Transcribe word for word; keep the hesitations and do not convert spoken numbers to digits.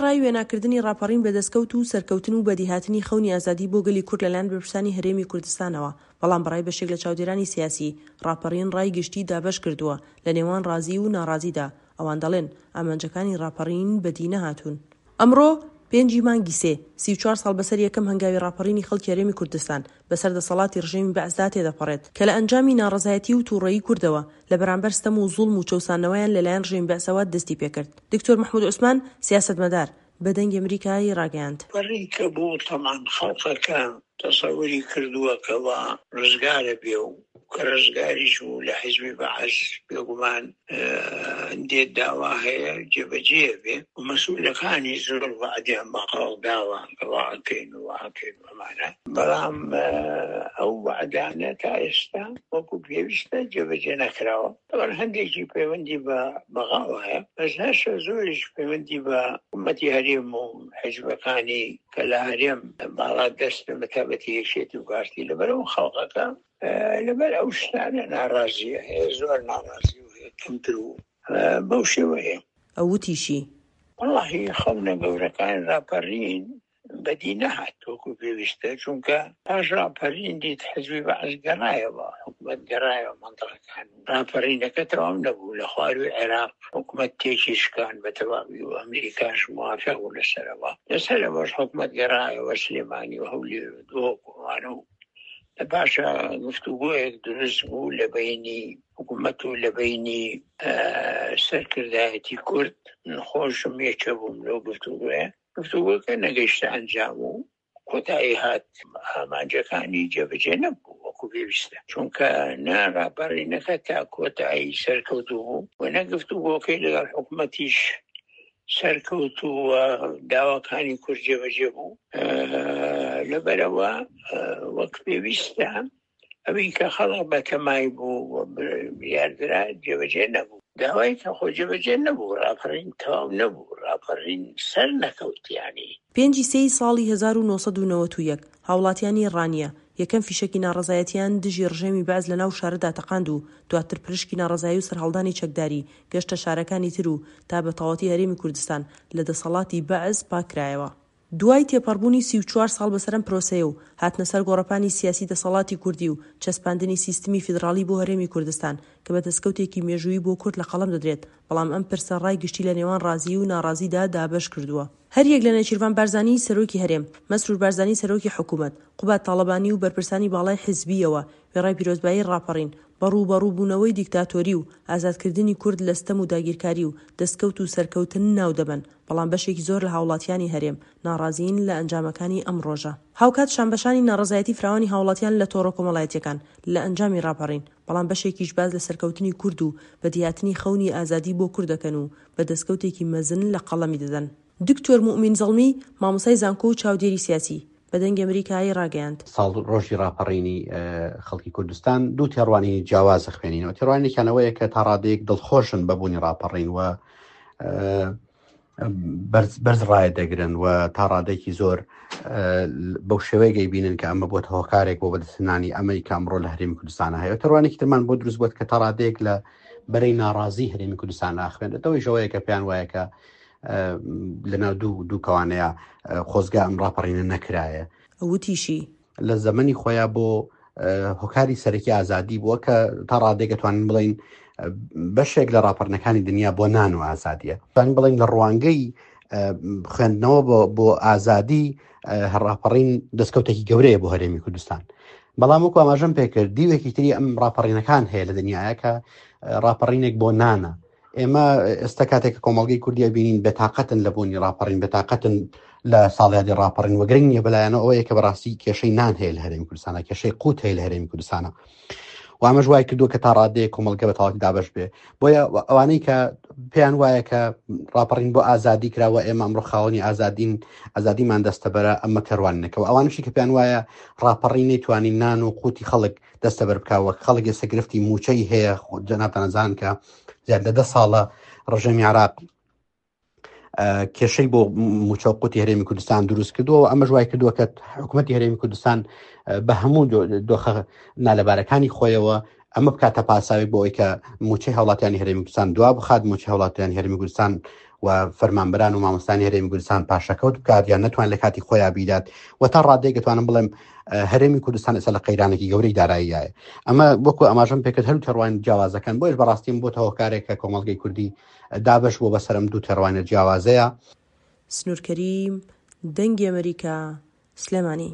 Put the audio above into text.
ڕای وێناکردنی ڕاپەڕین بەدەستکەوت و سەرکەوتن و بەدیهاتنی خەونی ئازادی بۆ گەلی کورد لەلایەن بەرپرسانی هەرێمی کوردستانەوە، بەڵام بەڕای بەشێک لە چاودێرانی سیاسی ڕاپەڕین ڕای گشتی دابەش کردووە لە نێوان ڕازی و ناڕازیدا. ئەوان دەڵێن ئامانجەکانی ڕاپەڕین بەدی نەهاتوون. ئەمڕۆ پێنجی مانگی سێ سی و چوار ساڵ بەسەر یەکەم هەنگاوی ڕاپەڕینی خەڵکی هەرێمی کوردستان بەسەر دەسەڵاتی ڕژێمی بەعزدا تێدەپەڕێت کە لە ئەنجامی ناڕەزایەتی و تووڕەیی کوردەوە لە بەرامبەر ستەم و زوڵم و چەوسانەوەیان لەلایەن ڕژێمی بەعزەوە دەستی پێکرد. دکتۆر محمود عوسمان سیاسەتمەدار بە دەنگی ئەمریکایی ڕاگەیاند. بەڕی کە بوو تەمان خەڵقەکە تەسەووری کردووە کەوا ڕزگارە بێ و کە ڕزگاریش بوو لە حیزبی بەعەز بێگومان دێت داوا هەیە جێبەجێ بێ و مەسئولەکانی زۆر وعدیان بەقاڵ داوە کەواکەین و واکەین ئەمانە، بەڵام ئەو وعدانە تا ئێستا وەکو پێویستە جێبەجێ نەکراوە. بەڵام هەندێکی پەیوەندی بە بەغاوە هەیە، بەس هەشە زۆریش پەیوەندی بە حکومەتی هەرێم و حیزبەکانی کە لە هەرێم باڵا دەست بە مەتابەتی یەکێتی و کارتی لەبەرەوە خەڵقەکە لەبەر ئەو شتانە ناڕازیە هەیە، زۆر ناڕازی و هەیە کەمتر و بەو شێوەیە. ئەو وتیشی وەڵاهی خەونە گەورەکان ڕاپەڕین بەدی نەهات وەکو پێویستە، چونکە پاش ڕاپەڕین دیت حیزبی بەعەز گەڕایەوە، حکومەت گەڕایەوە مەنتەقەکان. ڕاپەڕینەکە تەواو نەبوو لە خواروی عێراق، حکومەت تێکی شکان بە تەواوی و ئەمریکاش موافق بوو لەسەرەوە. لەسەرەوەش حکومەت گەڕایەوە سلێمانی و هەولی دۆکوانە و لە پاشە گفتوگۆیەک دروست بوو لە بینی حکومەت و لە بینی سەرکردایەتی کورد. خۆشم یەکە بووم لەو گفتوگۆیە، گفتوگۆکە نەگەیشتە ئەنجام و کۆتایی هات. ئامانجەکانی جێبەجێ نەبوو وەکو پێویستە، چونکە نە ڕاپەڕینەکە تا کۆتایی سەرکەوتوو بوو و نە گفتوگۆکەی لەگەڵ حکومەتیش سەرکەوت و داواکانی کورد جێبەجێ بوو. لەبەرەوە وەک پێویستە ئەوەی کە خەڵق بەتەمای بوو یاردرا جێبەجێ نەبوو. داوای کە خۆ جێبەجێ نەبوو، ڕاپەڕین تەواو نەبوو، ڕاپەڕین سەر نەکەوتیانی. پێنجی سێی ساڵی هەزار و نۆسەد و نەوەت و یەک هاوڵاتیانی ڕانیە یەکەم فیشەکی ناڕەزایەتیان دژی ڕژێمی بەعەز لە ناو شارەدا تەقاند و دواتر پرشکی ناڕەزایی و سەرهەڵدانی چەکداری گەشتە شارەکانی تر و تا بە تەواوەتی هەرێمی کوردستان لە دەسەڵاتی بەعەز پاکرایەوە. دوای تێپەڕبوونی سی و چوار ساڵ بەسەرم پرۆسەیە و هاتنە سەر گۆڕەپانی سیاسی دەسەڵاتی کوردی و چەسپاندنی سیستمی فیدراڵی بۆ هەرێمی کوردستان کە بە دەستکەوتێکی مێژووی بۆ کورد لە قەڵەم دەدرێت، بەڵام ئەم پرسە ڕای گشتی لە نێوان ڕازی و ناڕازیدا دابەش کردووە. هەر یەک لە نێچیروان بارزانی سەرۆکی هەرێم، مەسرور بارزانی سەرۆکی حکوومەت، قوبات تاڵەبانی و بەرپرسانی باڵای حیزبیەوە وێڕای پیرۆزبایی ڕاپەڕین بەڕوو بەڕووبوونەوەی دیکتاتۆری و ئازادکردنی کورد لە ستەم و داگیرکاری و دەستکەوت و سەرکەوتن ناو دەبن، بەڵام بەشێکی زۆر لە هاوڵاتیانی هەرێم ناڕازین لە ئەنجامەکانی ئەم ڕۆژە. هاوکات شانبەشانی ناڕەزایەتی فراوانی هاوڵاتیان لە تۆڕە کۆمەڵایەتیەکان لە ئەنجامی ڕاپەڕین، بەڵام بەشێکیش باز لە سەرکەوتنی کورد و بەدیهاتنی خەونی ئازادی بۆ کورد دەکەن و بە دەستکەوتێکی مەزن لە قەڵەمی دەدەن. دکتۆر مومین زەڵمی مامۆسای زانکۆ و چاودێری سیاسی بە دەنگی ئەمریکایی ڕاگەیاند. ساڵ ڕۆژی ڕاپەڕینی خەڵکی کوردستان دوو تێڕوانی جیاواز خوێنینەوە. تێڕوانێکیانەوەیە کە تا ڕادەیەک دڵخۆشن بەبوونی ڕاپەڕین و بەرز ڕایە دەگرن و تا ڕادێکی زۆر بەو شێوەیە گەیبینن کە ئەمە بۆتە هۆکارێک بۆ بەدەستهێنانی ئەمەی کە ئەمڕۆ لە هەرێمی کوردستانە هەیە. تێڕوانێکی ترمان بۆ دروست بووە کە تا ڕادەیەک لە بەرەی ناڕازی هەرێمی کوردستان ئاخوێنێتەوەی ژەوەیە کە پێیان وایە کە لەناو دوو دوو کەوانەیە خۆزگا ئەم ڕاپەڕینە نەکرایە. وتیشی لە زەمەنی خۆیان بۆ هۆکاری سەرەکی ئازادی بووە کە تا ڕادێک دەتوانین بڵین بەشێک لە ڕاپەڕینەکانی دنیا بۆ نان و ئازادیە. توانین بڵین لە ڕوانگەی خوێندنەوە بۆ ئازادی هەڕاپەڕین دەستکەوتێکی گەورەیە بۆ هەرێمی کوردستان. بەڵام وەکو ئاماژەم پێکرد دیوێکی تری ئەم ڕاپەڕینەکان هەیە لە دنیاە کە ڕاپەڕینێک بۆ نانە. ئێمە ئێستا کاتێک کۆمەڵگەی کوردیە بینین بێتاقەتن لە بوونی ڕاپەڕین، بێتاقەتن لە ساڵیادی ڕاپەڕین وەگرنگ نیە بەلایەنەوە ئەوەیە کە بەڕاستی کێشەی نان هەیە لە هەرێمی کوردستانە، کێشەی قوت هەیە لە هەرێمی کوردستانە و ئەمەش وای کردووە کە تا ڕادەیە کۆمەڵگە بە تەواوی دابەش بێ. بۆیە ئەوانەی کە پێیان وایە کە ڕاپەڕین بۆ ئازادی کراوە ئێمە ئەمڕۆ خاوەنی ئازادین ئازادیمان دەستەبەرە ئەمە تێڕوانینەکەەوە. ئەوانشی کە پێیان وایە ڕاپەڕین نەیتوانین نان و قوتی خەڵک دەستەبەر بکاوە، خەڵک ئێستا گرفتی موچەی هەیە. جەنابتان ئەزانن کە زیاد لە دە ساڵە ڕژێمی عێراق کێشەی بۆ موچە و قوتی هەرێمی کوردستان دروست کردووە و ئەمەش وای کردووە کە حکوومەتی هەرێمی کوردستان بە هەموو دۆخە نالەبارەکانی خۆیەوە ئەمە بکاتە پاساوی بۆ ئەوەی کە موچەی هاوڵاتیانی هەرێمی کوردستان دوا بخات، موچەی هاوڵاتیانی هەرێمی کوردستان و فەرمانبەران و مامۆستانی هەرێمی کوردستان پاشەکەوت بکات یان نەتوان لە کاتی خۆیان بیدات و تا ڕادەیەک دەتوانم بڵێم هەرێمی کوردستان ئێستا لە قەیرانێکی گەورەی داراییایە. ئەمە وەکو ئاماژەم پێکرد هەرو تێڕوانی جیاوازەکان بۆیش بەڕاستیم بۆ تەوەکارێک کە کۆمەڵگەی کوردی دابش بۆ بەسەرم دوو تێڕوانە جیاوازەیە. سنوورکەریم دەنگی ئەمریکا سلێمانی.